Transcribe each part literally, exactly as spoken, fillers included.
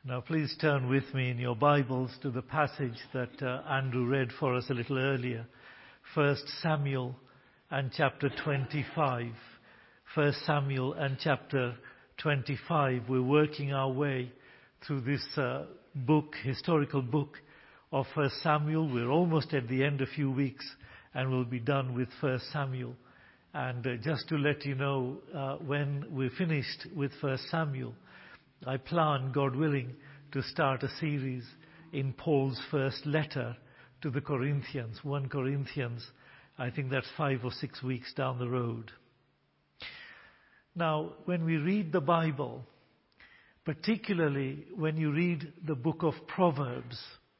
Now please turn with me in your Bibles to the passage that uh, Andrew read for us a little earlier. First Samuel and chapter twenty-five. First Samuel and chapter twenty-five. We're working our way through this uh, book, historical book of First Samuel. We're almost at the end, a few weeks, and we'll be done with First Samuel. And uh, just to let you know, uh, when we're finished with First Samuel, I plan, God willing, to start a series in Paul's first letter to the Corinthians, First Corinthians. I think that's five or six weeks down the road. Now, when we read the Bible, particularly when you read the book of Proverbs,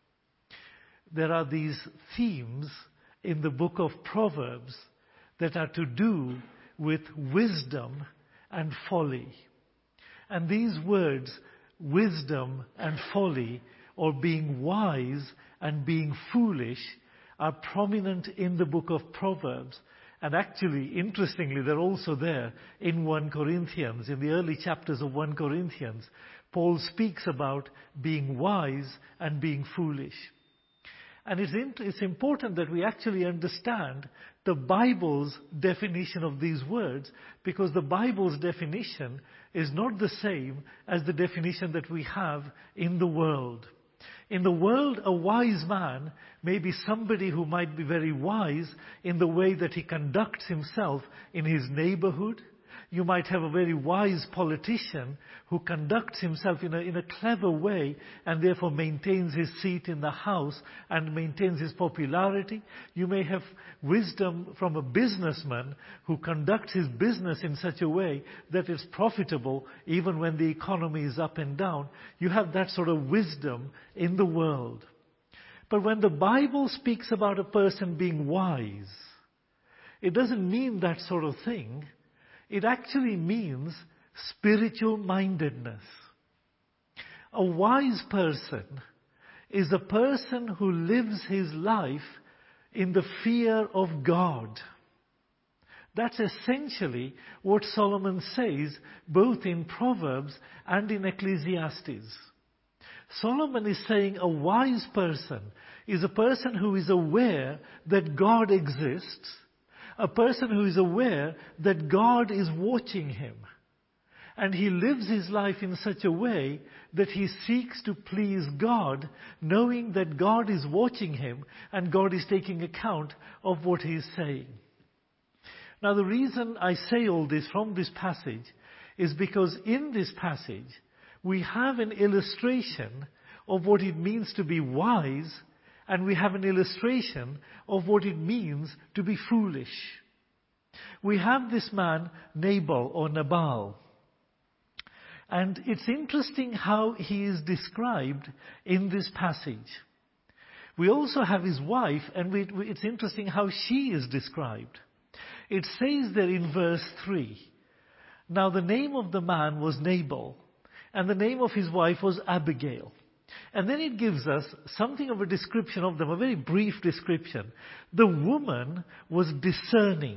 there are these themes in the book of Proverbs that are to do with wisdom and folly. And these words, wisdom and folly, or being wise and being foolish, are prominent in the book of Proverbs. And actually, interestingly, they're also there in First Corinthians. In the early chapters of First Corinthians, Paul speaks about being wise and being foolish. And it's, it's important that we actually understand the Bible's definition of these words, because the Bible's definition is not the same as the definition that we have in the world. In the world, a wise man may be somebody who might be very wise in the way that he conducts himself in his neighborhood. You might have a very wise politician who conducts himself in a, in a clever way and therefore maintains his seat in the House and maintains his popularity. You may have wisdom from a businessman who conducts his business in such a way that it's profitable even when the economy is up and down. You have that sort of wisdom in the world. But when the Bible speaks about a person being wise, it doesn't mean that sort of thing. It actually means spiritual mindedness. A wise person is a person who lives his life in the fear of God. That's essentially what Solomon says both in Proverbs and in Ecclesiastes. Solomon is saying a wise person is a person who is aware that God exists, a person who is aware that God is watching him. And he lives his life in such a way that he seeks to please God, knowing that God is watching him and God is taking account of what he is saying. Now, the reason I say all this from this passage is because in this passage we have an illustration of what it means to be wise, and we have an illustration of what it means to be foolish. We have this man, Nabal or Nabal. And it's interesting how he is described in this passage. We also have his wife, and we, it's interesting how she is described. It says there in verse three, "Now the name of the man was Nabal, and the name of his wife was Abigail." And then it gives us something of a description of them, a very brief description. The woman was discerning,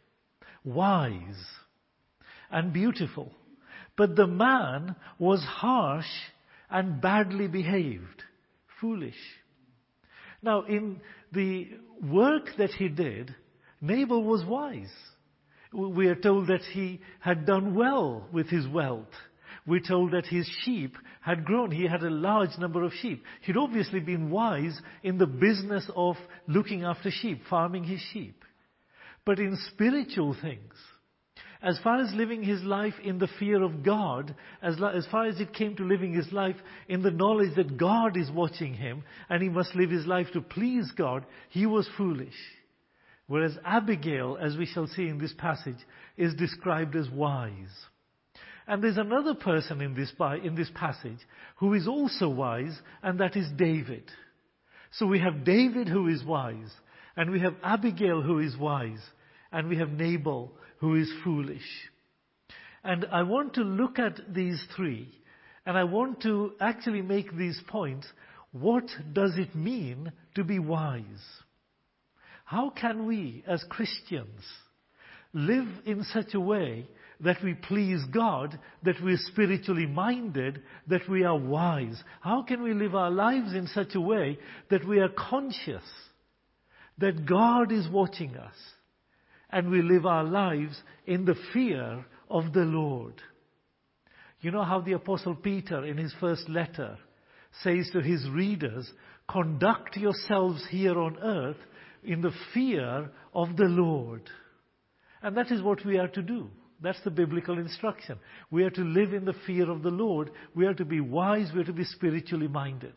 wise, and beautiful. But the man was harsh and badly behaved, foolish. Now, in the work that he did, Nabal was wise. We are told that he had done well with his wealth. We're told that his sheep had grown. He had a large number of sheep. He'd obviously been wise in the business of looking after sheep, farming his sheep. But in spiritual things, as far as living his life in the fear of God, as, as far as it came to living his life in the knowledge that God is watching him and he must live his life to please God, he was foolish. Whereas Abigail, as we shall see in this passage, is described as wise. And there's another person in this, in this passage who is also wise, and that is David. So we have David who is wise, and we have Abigail who is wise, and we have Nabal who is foolish. And I want to look at these three, and I want to actually make these points. What does it mean to be wise? How can we as Christians live in such a way that we please God, that we're spiritually minded, that we are wise? How can we live our lives in such a way that we are conscious that God is watching us and we live our lives in the fear of the Lord? You know how the Apostle Peter in his first letter says to his readers, conduct yourselves here on earth in the fear of the Lord. And that is what we are to do. That's the biblical instruction. We are to live in the fear of the Lord. We are to be wise. We are to be spiritually minded.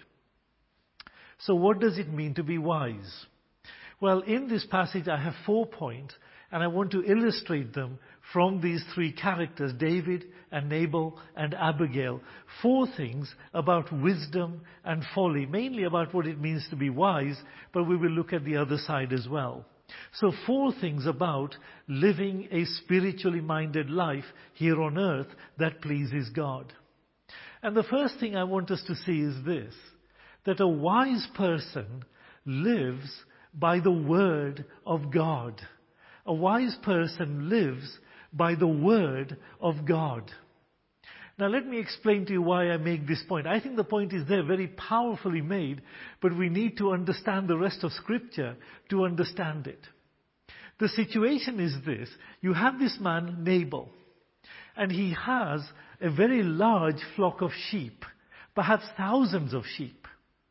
So what does it mean to be wise? Well, in this passage I have four points, and I want to illustrate them from these three characters, David and Nabal and Abigail. Four things about wisdom and folly, mainly about what it means to be wise, but we will look at the other side as well. So four things about living a spiritually minded life here on earth that pleases God. And the first thing I want us to see is this, that a wise person lives by the word of God. A wise person lives by the word of God. Now let me explain to you why I make this point. I think the point is there, very powerfully made, but we need to understand the rest of Scripture to understand it. The situation is this. You have this man, Nabal, and he has a very large flock of sheep, perhaps thousands of sheep.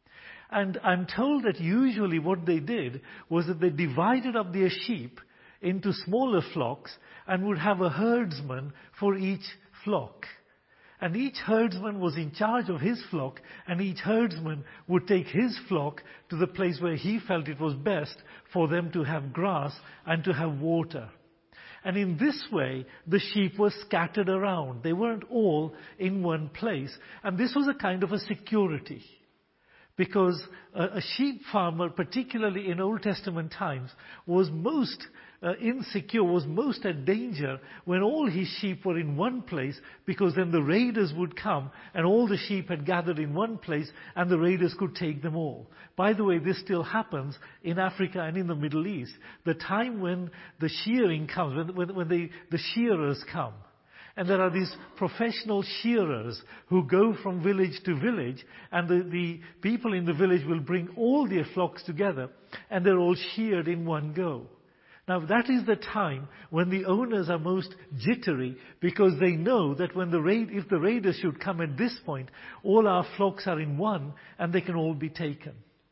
And I'm told that usually what they did was that they divided up their sheep into smaller flocks and would have a herdsman for each flock. And each herdsman was in charge of his flock, and each herdsman would take his flock to the place where he felt it was best for them to have grass and to have water. And in this way, the sheep were scattered around. They weren't all in one place. And this was a kind of a security. Because a, a sheep farmer, particularly in Old Testament times, was most uh, insecure, was most at danger when all his sheep were in one place, because then the raiders would come and all the sheep had gathered in one place and the raiders could take them all. By the way, this still happens in Africa and in the Middle East. The time when the shearing comes, when, when, when they, the shearers come, and there are these professional shearers who go from village to village, and the, the people in the village will bring all their flocks together, and they're all sheared in one go. Now that is the time when the owners are most jittery, because they know that when the raid, if the raiders should come at this point, all our flocks are in one, and they can all be taken.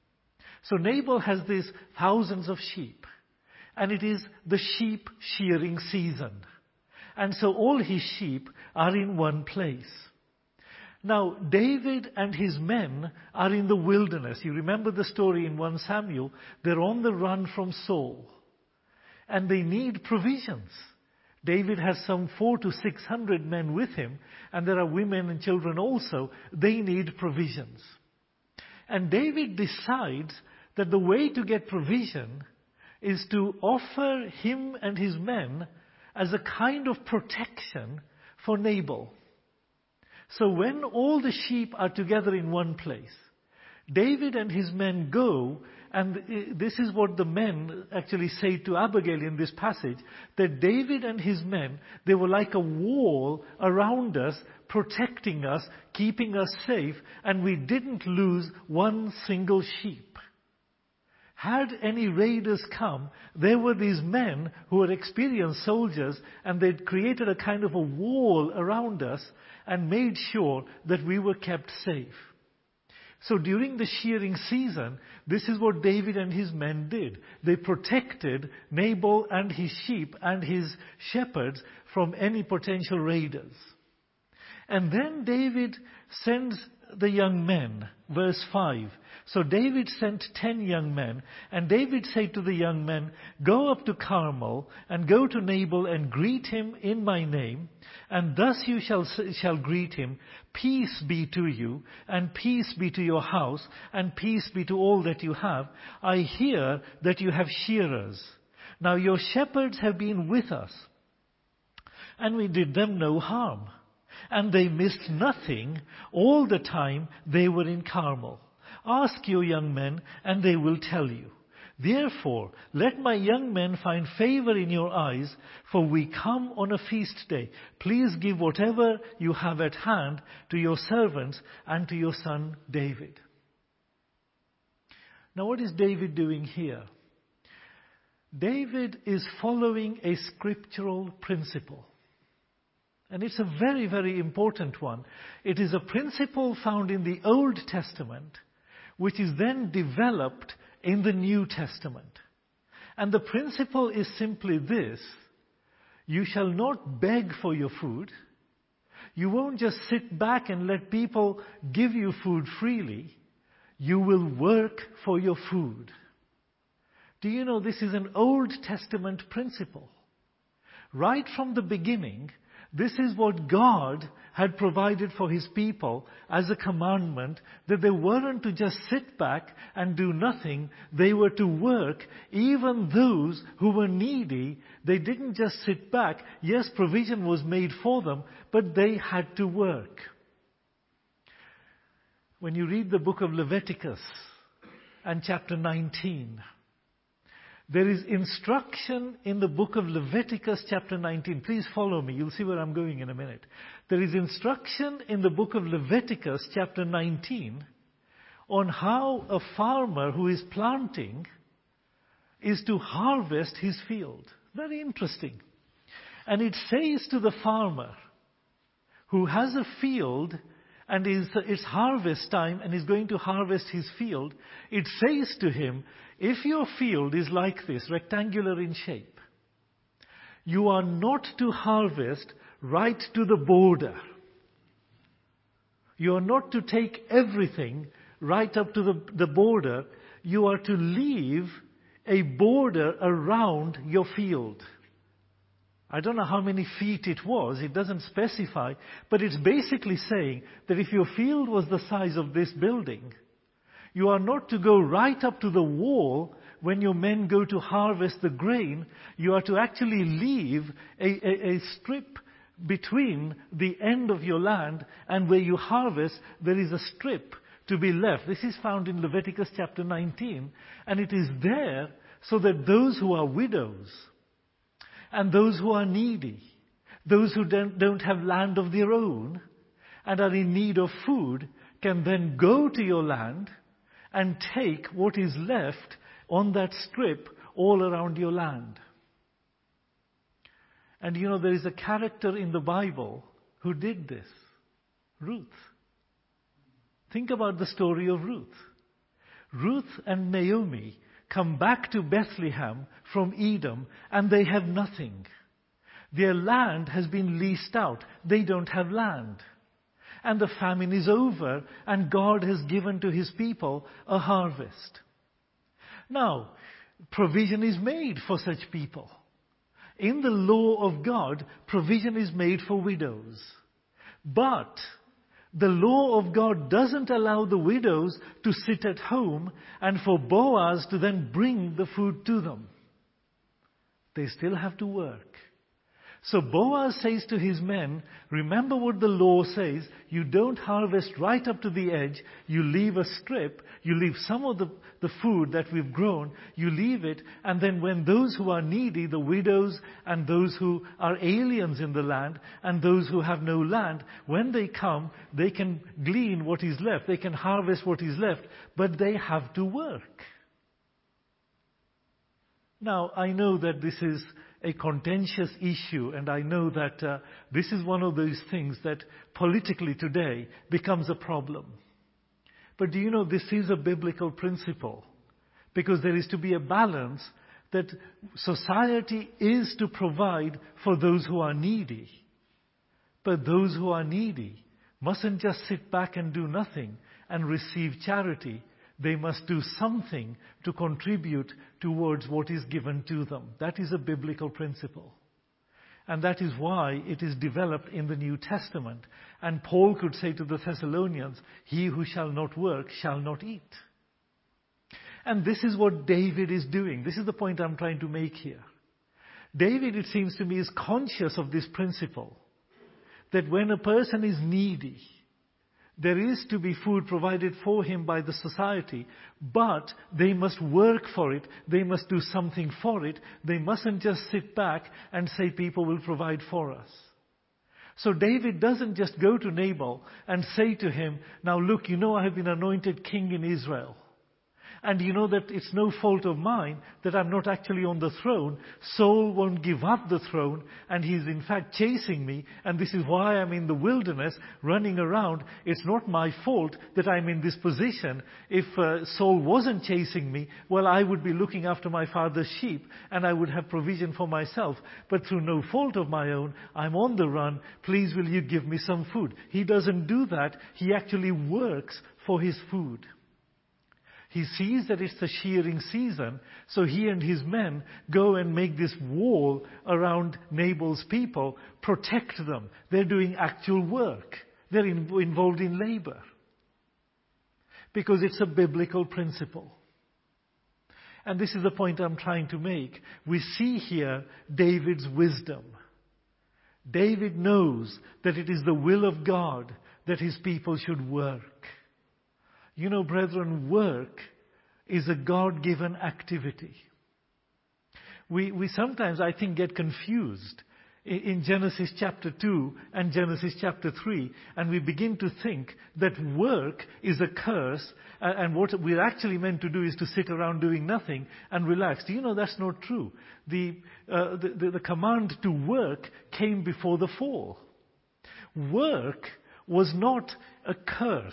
So Nabal has these thousands of sheep, and it is the sheep shearing season. And so all his sheep are in one place. Now, David and his men are in the wilderness. You remember the story in First Samuel. They're on the run from Saul. And they need provisions. David has some four to six hundred men with him. And there are women and children also. They need provisions. And David decides that the way to get provision is to offer him and his men as a kind of protection for Nabal. So when all the sheep are together in one place, David and his men go, and this is what the men actually say to Abigail in this passage, that David and his men, they were like a wall around us, protecting us, keeping us safe, and we didn't lose one single sheep. Had any raiders come, there were these men who were experienced soldiers, and they'd created a kind of a wall around us and made sure that we were kept safe. So during the shearing season, this is what David and his men did. They protected Nabal and his sheep and his shepherds from any potential raiders. And then David sends the young men, verse five. So David sent ten young men, and David said to the young men, "Go up to Carmel, and go to Nabal, and greet him in my name, and thus you shall, shall greet him, peace be to you, and peace be to your house, and peace be to all that you have. I hear that you have shearers. Now your shepherds have been with us, and we did them no harm. And they missed nothing all the time they were in Carmel. Ask your young men, and they will tell you." Therefore, let my young men find favor in your eyes, for we come on a feast day. Please give whatever you have at hand to your servants and to your son David." Now, what is David doing here? David is following a scriptural principle. And it's a very, very important one. It is a principle found in the Old Testament, which is then developed in the New Testament. And the principle is simply this: you shall not beg for your food. You won't just sit back and let people give you food freely. You will work for your food. Do you know this is an Old Testament principle? Right from the beginning, this is what God had provided for His people as a commandment, that they weren't to just sit back and do nothing. They were to work. Even those who were needy, they didn't just sit back. Yes, provision was made for them, but they had to work. When you read the book of Leviticus and chapter nineteen, there is instruction in the book of Leviticus chapter nineteen. Please follow me. You'll see where I'm going in a minute. There is instruction in the book of Leviticus chapter nineteen on how a farmer who is planting is to harvest his field. Very interesting. And it says to the farmer who has a field and is, it's harvest time and is going to harvest his field, it says to him, if your field is like this, rectangular in shape, you are not to harvest right to the border. You are not to take everything right up to the, the border. You are to leave a border around your field. I don't know how many feet it was, it doesn't specify, but it's basically saying that if your field was the size of this building, you are not to go right up to the wall when your men go to harvest the grain. You are to actually leave a, a, a strip between the end of your land and where you harvest. There is a strip to be left. This is found in Leviticus chapter nineteen, and it is there so that those who are widows and those who are needy, those who don't, don't have land of their own and are in need of food, can then go to your land and take what is left on that strip all around your land. And you know, there is a character in the Bible who did this. Ruth. Think about the story of Ruth. Ruth and Naomi come back to Bethlehem from Edom, and they have nothing. Their land has been leased out. They don't have land. And the famine is over, and God has given to His people a harvest. Now, provision is made for such people. In the law of God, provision is made for widows. But the law of God doesn't allow the widows to sit at home and for Boaz to then bring the food to them. They still have to work. So Boaz says to his men, remember what the law says. You don't harvest right up to the edge. You leave a strip. You leave some of the, the food that we've grown. You leave it. And then when those who are needy, the widows and those who are aliens in the land and those who have no land, when they come, they can glean what is left. They can harvest what is left. But they have to work. Now, I know that this is a contentious issue, and I know that uh, this is one of those things that politically today becomes a problem. But do you know this is a biblical principle? Because there is to be a balance that society is to provide for those who are needy. But those who are needy mustn't just sit back and do nothing and receive charity. They must do something to contribute towards what is given to them. That is a biblical principle. And that is why it is developed in the New Testament. And Paul could say to the Thessalonians, he who shall not work shall not eat. And this is what David is doing. This is the point I'm trying to make here. David, it seems to me, is conscious of this principle. That when a person is needy, There is to be food provided for him by the society, but they must work for it. They must do something for it. They mustn't just sit back and say people will provide for us. So David doesn't just go to Nabal and say to him, now look, you know I have been anointed king in Israel. And you know that it's no fault of mine that I'm not actually on the throne. Saul won't give up the throne, and he's in fact chasing me, and this is why I'm in the wilderness running around. It's not my fault that I'm in this position. If uh, Saul wasn't chasing me, well, I would be looking after my father's sheep, and I would have provision for myself. But through no fault of my own, I'm on the run. Please, will you give me some food? He doesn't do that. He actually works for his food. He sees that it's the shearing season, so he and his men go and make this wall around Nabal's people, protect them. They're doing actual work. They're in, involved in labor. Because it's a biblical principle. And this is the point I'm trying to make. We see here David's wisdom. David knows that it is the will of God that his people should work. You know, brethren, work is a God-given activity. We, we sometimes, I think, get confused in, in Genesis chapter two and Genesis chapter three, and we begin to think that work is a curse, and, and what we're actually meant to do is to sit around doing nothing and relax. Do you know that's not true? The, uh, the, the, the command to work came before the fall. Work was not a curse.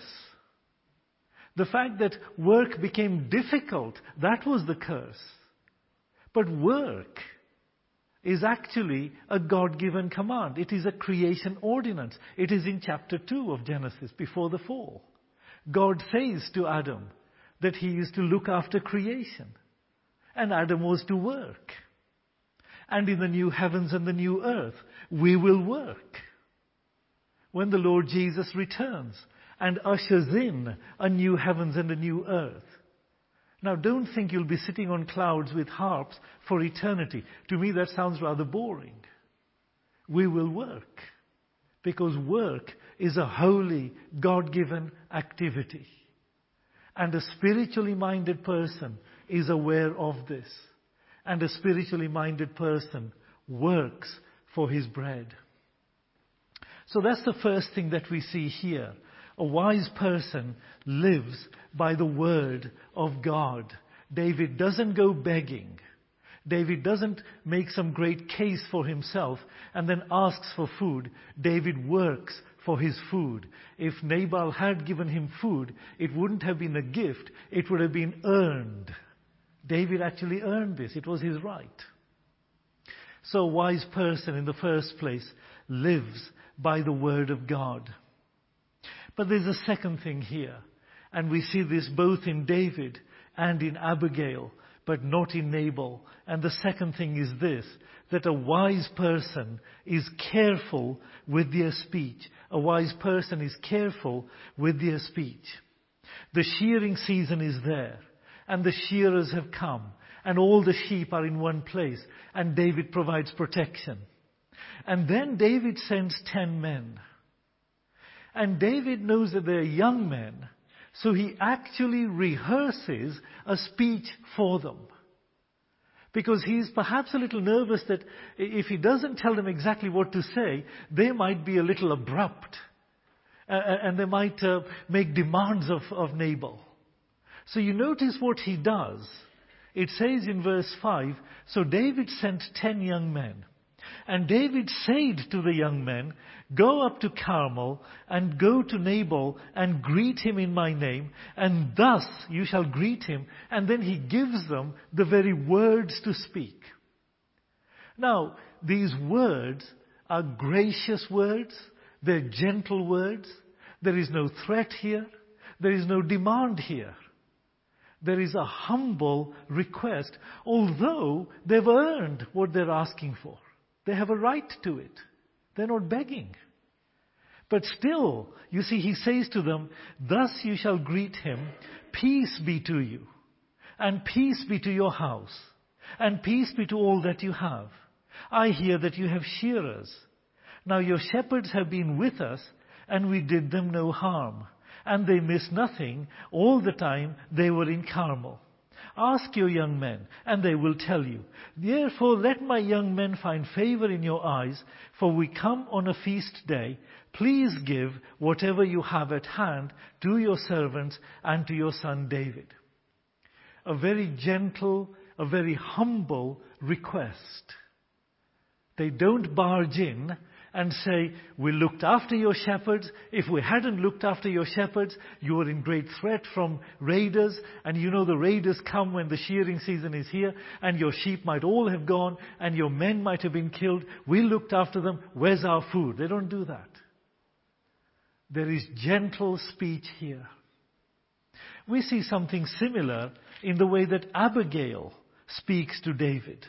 The fact that work became difficult, that was the curse. But work is actually a God-given command. It is a creation ordinance. It is in chapter two of Genesis, before the fall. God says to Adam that he is to look after creation. And Adam was to work. And in the new heavens and the new earth, we will work. When the Lord Jesus returns and ushers in a new heavens and a new earth. Now, don't think you'll be sitting on clouds with harps for eternity. To me, that sounds rather boring. We will work, because work is a holy, God-given activity. And a spiritually minded person is aware of this. And a spiritually minded person works for his bread. So that's the first thing that we see here. A wise person lives by the word of God. David doesn't go begging. David doesn't make some great case for himself and then asks for food. David works for his food. If Nabal had given him food, it wouldn't have been a gift. It would have been earned. David actually earned this. It was his right. So a wise person, in the first place, lives by the word of God. But there's a second thing here, and we see this both in David and in Abigail, but not in Nabal. And the second thing is this, that a wise person is careful with their speech. A wise person is careful with their speech. The shearing season is there, and the shearers have come, and all the sheep are in one place, and David provides protection. And then David sends ten men. And David knows that they're young men, so he actually rehearses a speech for them. Because he's perhaps a little nervous that if he doesn't tell them exactly what to say, they might be a little abrupt. Uh, and they might uh, make demands of, of Nabal. So you notice what he does. It says in verse five, so David sent ten young men. And David said to the young men, go up to Carmel and go to Nabal and greet him in my name, and thus you shall greet him. And then he gives them the very words to speak. Now, these words are gracious words. They're gentle words. There is no threat here. There is no demand here. There is a humble request, although they've earned what they're asking for. They have a right to it. They're not begging. But still, you see, he says to them, thus you shall greet him, peace be to you, and peace be to your house, and peace be to all that you have. I hear that you have shearers. Now your shepherds have been with us, and we did them no harm. and they missed nothing all the time they were in Carmel. Ask your young men, and they will tell you. Therefore let my young men find favor in your eyes, for we come on a feast day. Please give whatever you have at hand to your servants and to your son David. A very gentle, a very humble request. They don't barge in and say, we looked after your shepherds. If we hadn't looked after your shepherds, you were in great threat from raiders. And you know the raiders come when the shearing season is here, and your sheep might all have gone, and your men might have been killed. We looked after them. Where's our food? They don't do that. There is gentle speech here. We see something similar in the way that Abigail speaks to David.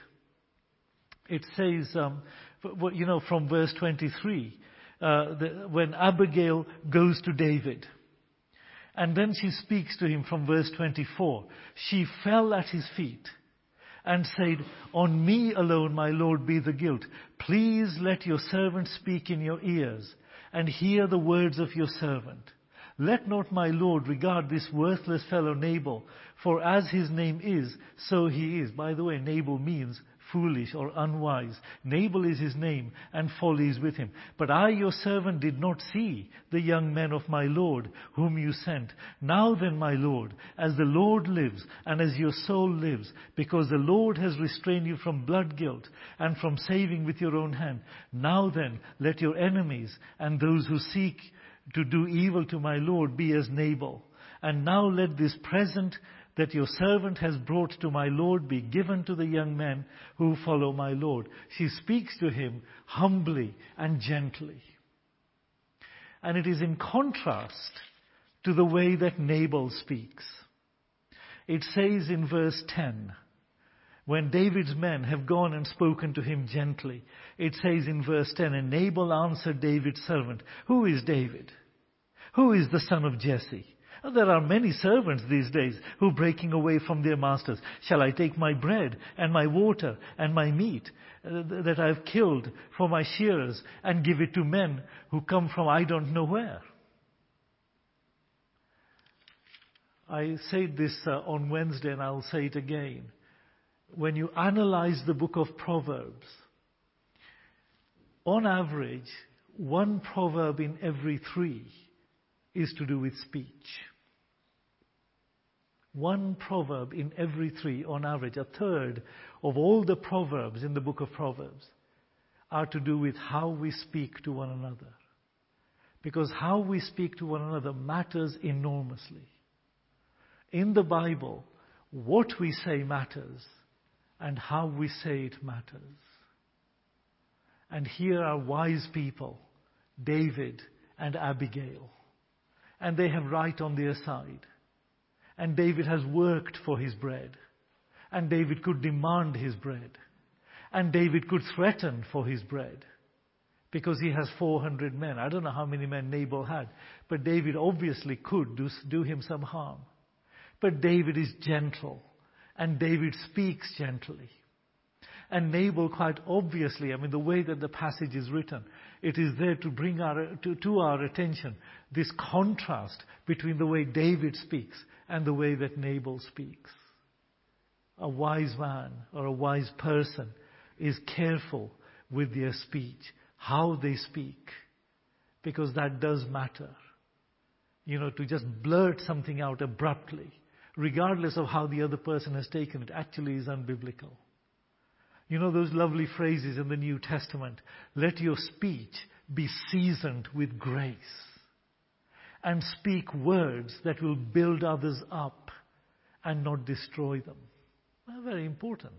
It says, um, you know, from verse twenty-three, uh, the, when Abigail goes to David. And then she speaks to him from verse twenty-four. She fell at his feet and said, on me alone, my Lord, be the guilt. Please let your servant speak in your ears and hear the words of your servant. Let not my Lord regard this worthless fellow Nabal, for as his name is, so he is. By the way, Nabal means foolish or unwise. Nabal is his name, and folly is with him. But I, your servant, did not see the young men of my Lord, whom you sent. Now then, my Lord, as the Lord lives, and as your soul lives, because the Lord has restrained you from blood guilt, and from saving with your own hand. Now then, let your enemies, and those who seek to do evil to my Lord, be as Nabal. And now let this present that your servant has brought to my Lord be given to the young men who follow my Lord. She speaks to him humbly and gently. And it is in contrast to the way that Nabal speaks. It says in verse ten, when David's men have gone and spoken to him gently, it says in verse ten, and Nabal answered David's servant, who is David? Who is the son of Jesse? There are many servants these days who are breaking away from their masters. Shall I take my bread and my water and my meat uh, that I have killed for my shearers and give it to men who come from I don't know where? I said this uh, on Wednesday, and I'll say it again. When you analyze the book of Proverbs, on average, one proverb in every three is to do with speech. One proverb in every three, on average, a third of all the proverbs in the book of Proverbs are to do with how we speak to one another. Because how we speak to one another matters enormously. In the Bible, what we say matters, and how we say it matters. And here are wise people, David and Abigail. And they have right on their side. And David has worked for his bread. And David could demand his bread. And David could threaten for his bread. Because he has four hundred men. I don't know how many men Nabal had. But David obviously could do, do him some harm. But David is gentle. And David speaks gently. And Nabal, quite obviously, I mean, the way that the passage is written, it is there to bring our, to, to our attention this contrast between the way David speaks and the way that Nabal speaks. A wise man or a wise person is careful with their speech, how they speak, because that does matter. You know, to just blurt something out abruptly, regardless of how the other person has taken it, actually is unbiblical. You know those lovely phrases in the New Testament, let your speech be seasoned with grace, and speak words that will build others up and not destroy them. Well, very important.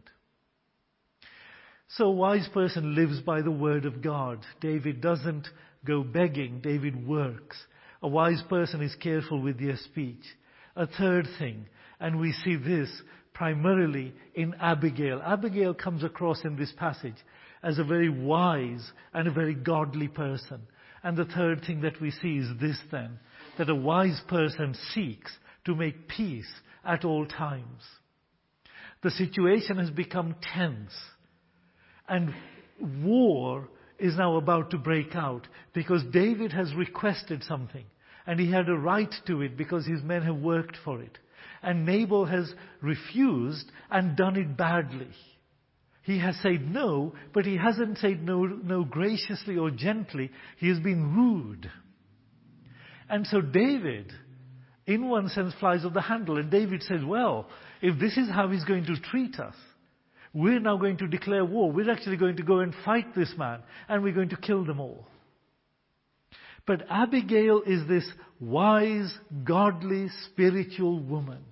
So a wise person lives by the word of God. David doesn't go begging, David works. A wise person is careful with their speech. A third thing, and we see this primarily in Abigail. Abigail comes across in this passage as a very wise and a very godly person. And the third thing that we see is this then, that a wise person seeks to make peace at all times. The situation has become tense, and war is now about to break out because David has requested something. And he had a right to it because his men have worked for it. And Nabal has refused and done it badly. He has said no, but he hasn't said no, no graciously or gently. He has been rude. And so David, in one sense, flies off the handle. And David says, well, if this is how he's going to treat us, we're now going to declare war. We're actually going to go and fight this man, and we're going to kill them all. But Abigail is this wise, godly, spiritual woman.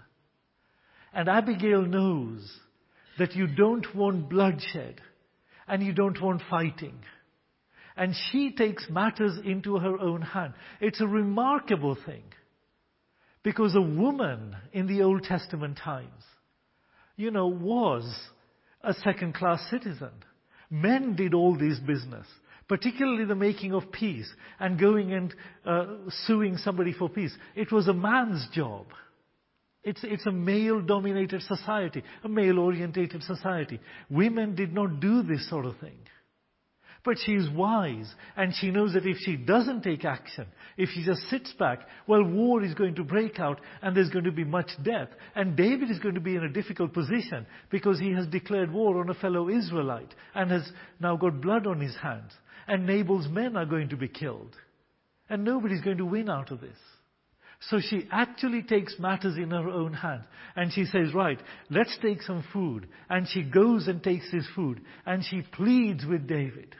And Abigail knows that you don't want bloodshed and you don't want fighting. And she takes matters into her own hand. It's a remarkable thing. Because a woman in the Old Testament times, you know, was a second-class citizen. Men did all this business, particularly the making of peace and going and uh, suing somebody for peace. It was a man's job. It's, it's a male-dominated society, a male-orientated society. Women did not do this sort of thing. But she is wise, and she knows that if she doesn't take action, if she just sits back, well, war is going to break out, and there's going to be much death. And David is going to be in a difficult position, because he has declared war on a fellow Israelite, and has now got blood on his hands. And Nabal's men are going to be killed. And nobody's going to win out of this. So she actually takes matters in her own hands. And she says, right, let's take some food. And she goes and takes his food. And she pleads with David.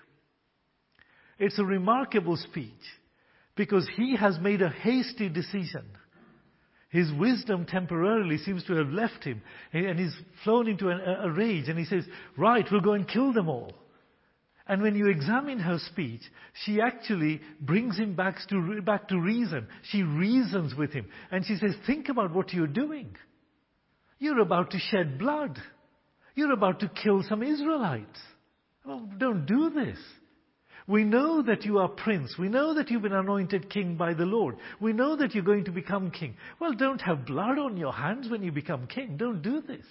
It's a remarkable speech. Because he has made a hasty decision. His wisdom temporarily seems to have left him. And he's flown into a, a rage. And he says, right, we'll go and kill them all. And when you examine her speech, she actually brings him back to, back to reason. She reasons with him. And she says, think about what you're doing. You're about to shed blood. You're about to kill some Israelites. Oh, don't do this. We know that you are prince. We know that you've been anointed king by the Lord. We know that you're going to become king. Well, don't have blood on your hands when you become king. Don't do this.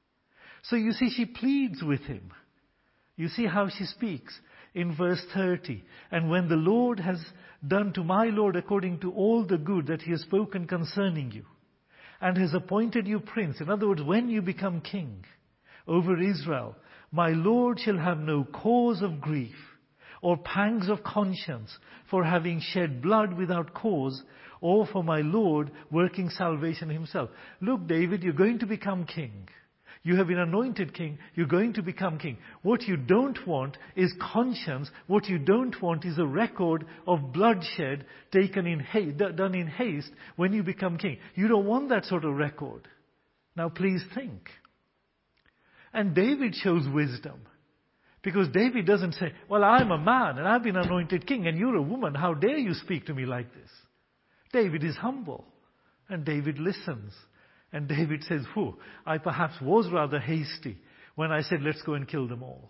So you see, she pleads with him. You see how she speaks in verse thirty. And when the Lord has done to my Lord according to all the good that he has spoken concerning you, and has appointed you prince, in other words, when you become king over Israel, my Lord shall have no cause of grief or pangs of conscience for having shed blood without cause, or for my Lord working salvation himself. Look, David, you're going to become king. You have been anointed king. You're going to become king. What you don't want is conscience. What you don't want is a record of bloodshed taken in haste, done in haste when you become king. You don't want that sort of record. Now please think. And David shows wisdom. Because David doesn't say, well, I'm a man and I've been anointed king and you're a woman. How dare you speak to me like this? David is humble. And David listens. And David says, whew, I perhaps was rather hasty when I said, let's go and kill them all.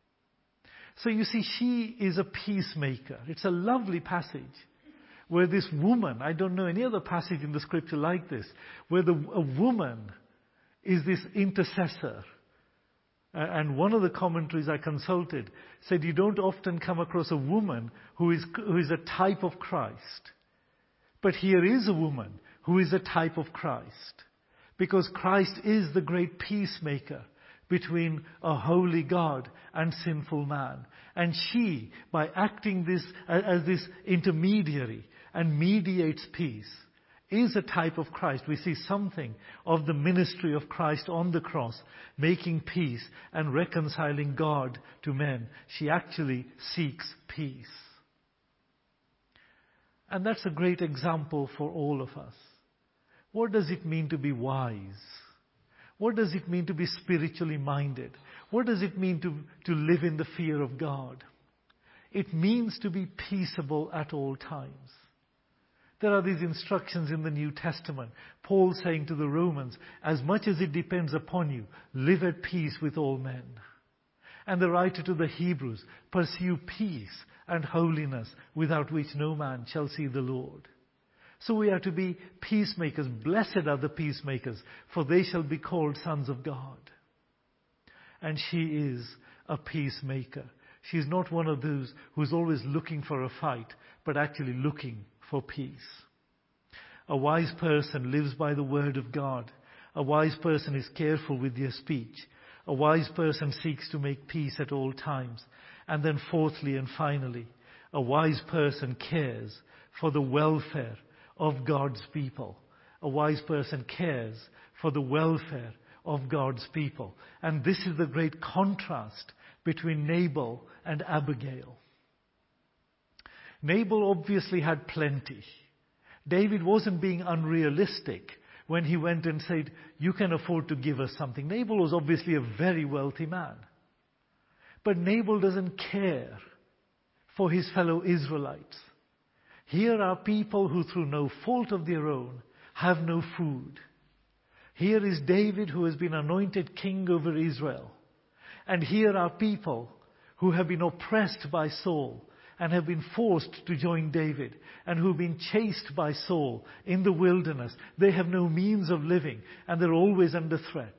So you see, she is a peacemaker. It's a lovely passage where this woman, I don't know any other passage in the scripture like this, where the, a woman is this intercessor. And one of the commentaries I consulted said you don't often come across a woman who is, who is a type of Christ. But here is a woman who is a type of Christ. Because Christ is the great peacemaker between a holy God and sinful man. And she, by acting this as this intermediary and mediates peace, is a type of Christ. We see something of the ministry of Christ on the cross, making peace and reconciling God to men. She actually seeks peace. And that's a great example for all of us. What does it mean to be wise? What does it mean to be spiritually minded? What does it mean to, to live in the fear of God? It means to be peaceable at all times. There are these instructions in the New Testament. Paul saying to the Romans, as much as it depends upon you, live at peace with all men. And the writer to the Hebrews, pursue peace and holiness, without which no man shall see the Lord. So we are to be peacemakers. Blessed are the peacemakers, for they shall be called sons of God. And she is a peacemaker. She is not one of those who is always looking for a fight, but actually looking for peace. A wise person lives by the word of God. A wise person is careful with their speech. A wise person seeks to make peace at all times. And then fourthly and finally, a wise person cares for the welfare of God's people. A wise person cares for the welfare of God's people. And this is the great contrast between Nabal and Abigail. Nabal obviously had plenty. David wasn't being unrealistic when he went and said, you can afford to give us something. Nabal was obviously a very wealthy man. But Nabal doesn't care for his fellow Israelites. Here are people who through no fault of their own have no food. Here is David who has been anointed king over Israel. And here are people who have been oppressed by Saul and have been forced to join David and who have been chased by Saul in the wilderness. They have no means of living and they're always under threat.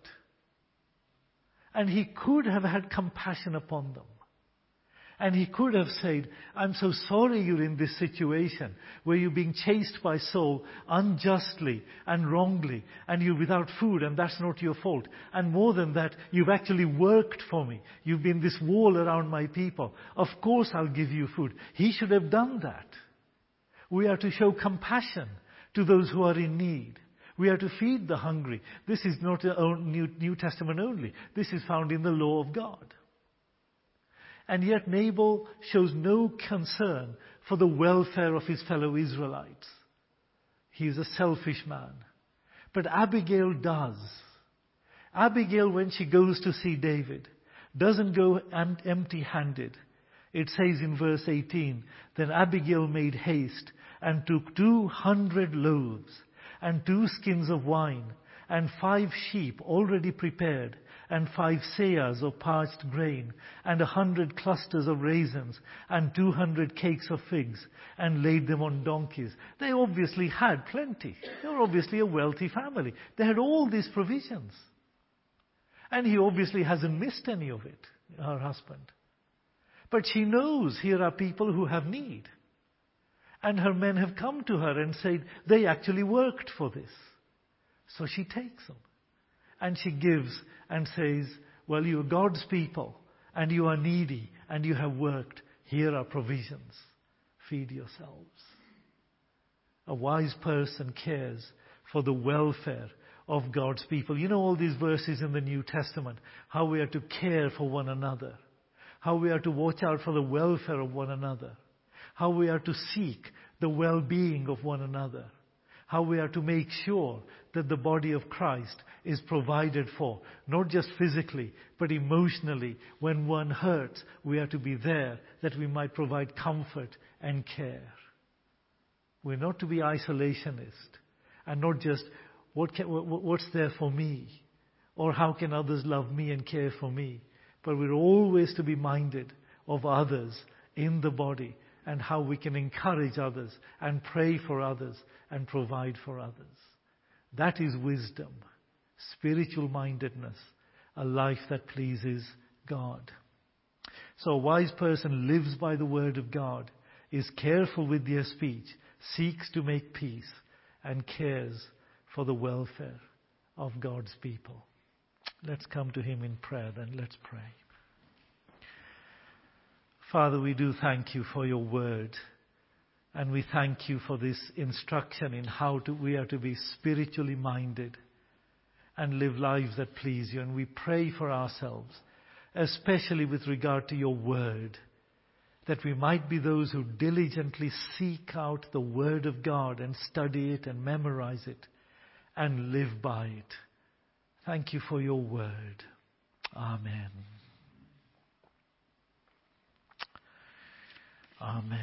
And he could have had compassion upon them. And he could have said, I'm so sorry you're in this situation where you're being chased by Saul unjustly and wrongly and you're without food and that's not your fault. And more than that, you've actually worked for me. You've been this wall around my people. Of course I'll give you food. He should have done that. We are to show compassion to those who are in need. We are to feed the hungry. This is not a New, New Testament only. This is found in the law of God. And yet Nabal shows no concern for the welfare of his fellow Israelites. He is a selfish man. But Abigail does. Abigail, when she goes to see David, doesn't go empty-handed. It says in verse eighteen, then Abigail made haste and took two hundred loaves and two skins of wine and five sheep already prepared and five seahs of parched grain, and a hundred clusters of raisins, and two hundred cakes of figs, and laid them on donkeys. They obviously had plenty. They were obviously a wealthy family. They had all these provisions. And he obviously hasn't missed any of it, her husband. But she knows here are people who have need. And her men have come to her and said, they actually worked for this. So she takes them. And she gives and says, well, you are God's people and you are needy and you have worked. Here are provisions. Feed yourselves. A wise person cares for the welfare of God's people. You know all these verses in the New Testament, how we are to care for one another, how we are to watch out for the welfare of one another, how we are to seek the well-being of one another, how we are to make sure that the body of Christ is provided for, not just physically, but emotionally. When one hurts, we are to be there that we might provide comfort and care. We're not to be isolationist and not just, what can, what's there for me? Or how can others love me and care for me? But we're always to be minded of others in the body and how we can encourage others and pray for others and provide for others. That is wisdom, spiritual mindedness, a life that pleases God. So a wise person lives by the word of God, is careful with their speech, seeks to make peace, and cares for the welfare of God's people. Let's come to him in prayer then. Let's pray. Father, we do thank you for your word. And we thank you for this instruction in how to, we are to be spiritually minded and live lives that please you. And we pray for ourselves, especially with regard to your word, that we might be those who diligently seek out the word of God and study it and memorize it and live by it. Thank you for your word. Amen. Amen.